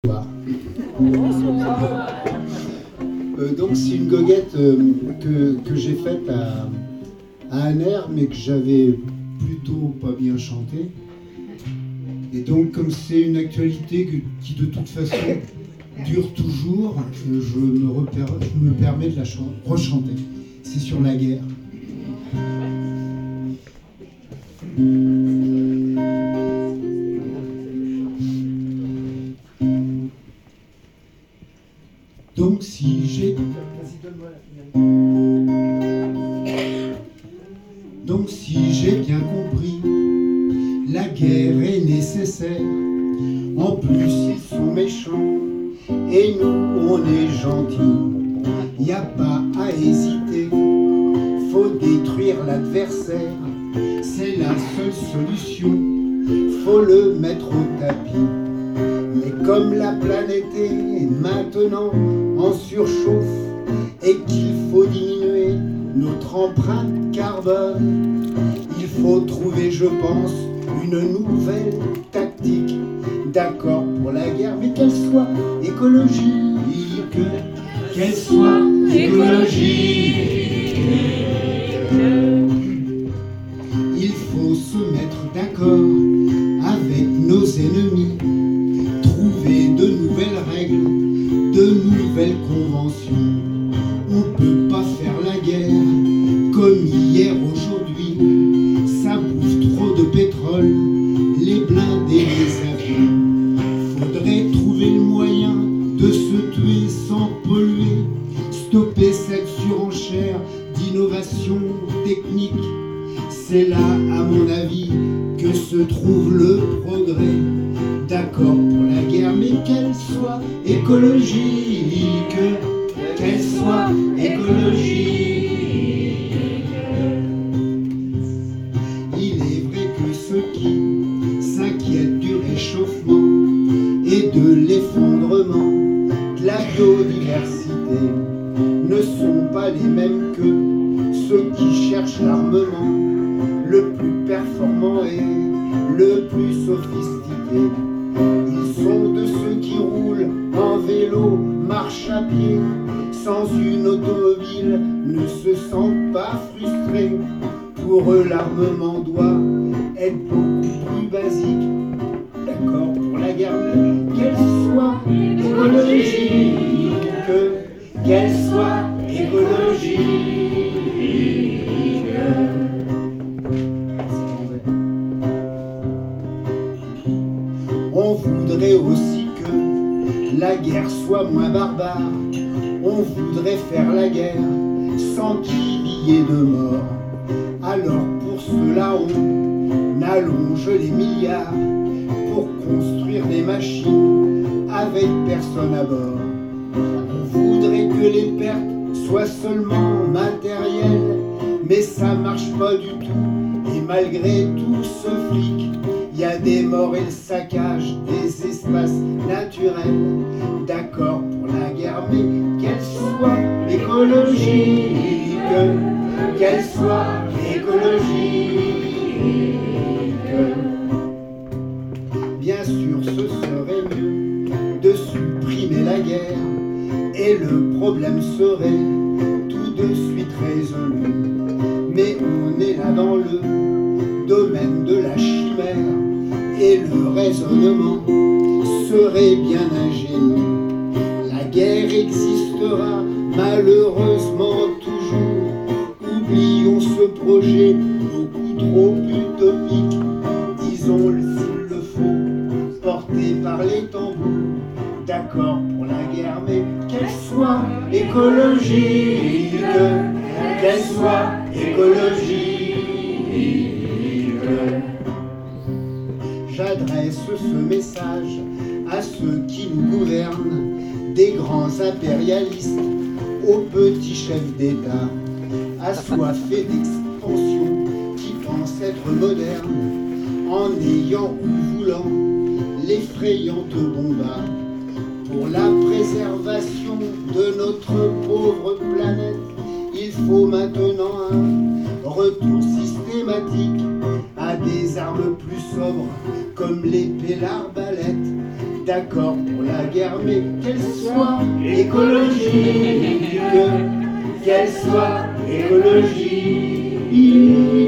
Donc c'est une goguette que j'ai faite à Aner, mais que j'avais plutôt pas bien chanté. Et donc comme c'est une actualité qui de toute façon dure toujours, je me permets de la rechanter. C'est sur la guerre. Donc si j'ai bien compris, la guerre est nécessaire. En plus ils sont méchants et nous on est gentils. Y a pas à hésiter, faut détruire l'adversaire. C'est la seule solution, faut le mettre au tapis. Mais comme la planète est maintenant en surchauffe et qu'il faut diminuer notre empreinte carbone, il faut trouver, je pense, une nouvelle tactique. D'accord pour la guerre, mais qu'elle soit écologique, qu'elle soit écologique. Il faut se mettre d'accord avec nos ennemis, trouver de nouvelles règles, de nouvelles conventions. On peut pas faire la guerre comme hier aujourd'hui. Ça bouffe trop de pétrole, les blindés, les avions. Faudrait trouver le moyen de se tuer sans polluer, stopper cette surenchère d'innovation technique. C'est là, à mon avis, que se trouve le progrès. D'accord pour la guerre, mais qu'elle soit écologique, qu'elle soit écologique. Il est vrai que ceux qui s'inquiètent du réchauffement et de l'effondrement de la biodiversité ne sont pas les mêmes que ceux qui cherchent l'armement le plus performant et le plus sophistiqué. Ils sont de ceux qui roulent en vélo, marchent à pied, sans une automobile, ne se sentent pas frustrés. Pour eux, l'armement doit être beaucoup plus basique. D'accord pour la guerre, mais qu'elle soit écologique, qu'elle soit écologique. On voudrait aussi que la guerre soit moins barbare. On voudrait faire la guerre sans qu'il y ait de mort. Alors pour cela on allonge les milliards pour construire des machines avec personne à bord. On voudrait que les pertes soient seulement matérielles, mais ça marche pas du tout. Et malgré tout ce fric, il y a des morts et le saccage des espaces naturels. D'accord pour la guerre, mais qu'elle soit écologique, qu'elle soit écologique. Bien sûr, ce serait mieux de supprimer la guerre et le problème serait tout de suite résolu. Mais on est là dans le domaine de la chimère et le raisonnement serait bien ingénieux. La guerre existera malheureusement toujours. Oublions ce projet beaucoup trop utopique. Disons-le s'il le faut, porté par les tambours. D'accord pour la guerre, mais qu'elle soit écologique, qu'elle soit écologique. J'adresse ce message à ceux qui nous gouvernent, des grands impérialistes aux petits chefs d'État, assoiffés d'expansion, qui pensent être modernes, en ayant ou voulant l'effrayante bombarde. Pour la préservation de notre pauvre planète, il faut maintenant un retour systématique à des armes plus sobres comme l'épée, l'arbalète. d'accord pour la guerre, mais qu'elle soit écologique, qu'elle soit écologique.